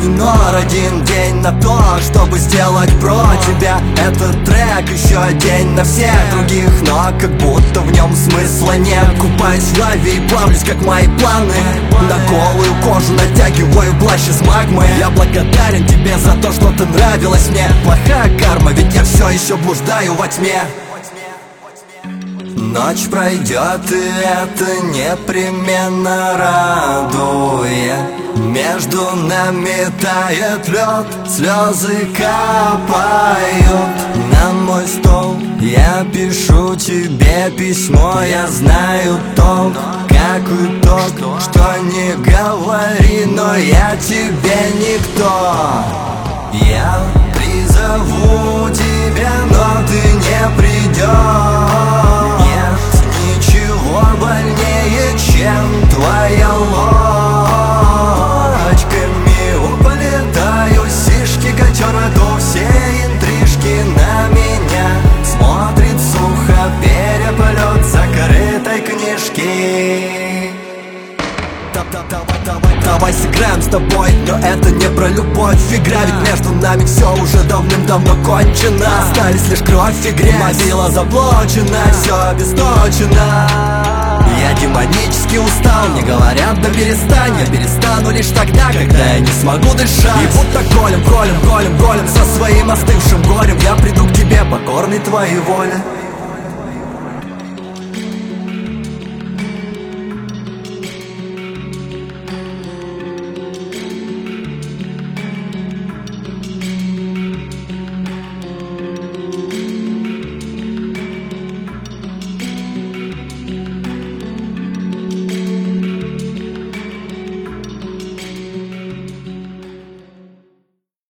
один день на то, чтобы сделать про тебя этот трек. Еще день на всех других, но как будто в нем смысла нет. Купаюсь в лаве и плавлюсь, как мои планы. На голую кожу натягиваю плащ из магмы. Я благодарен тебе за то, что ты нравилась мне. Плохая карма, ведь я все еще блуждаю во тьме. Ночь пройдет, и это непременно радует. Между нами тает лед, слезы капают на мой стол. Я пишу тебе письмо, я знаю толк, как итог. Что не говори, но я тебе никто. Я призову тебя, но ты не придешь. Нет ничего больнее, чем твоя ложь. Полетаю, сишки котенку, все интрижки на меня. Смотрит сухо переплет закрытой книжки. Давай сыграем с тобой, но это не про любовь. Игра, ведь между нами все уже давным-давно кончено. Остались лишь кровь и грязь, мобила заблочена, все обесточено. Я демонически устал, мне говорят, да перестань. Я перестану лишь тогда, когда я не смогу дышать. И будто голем со своим остывшим горем я приду к тебе, покорный твоей воле.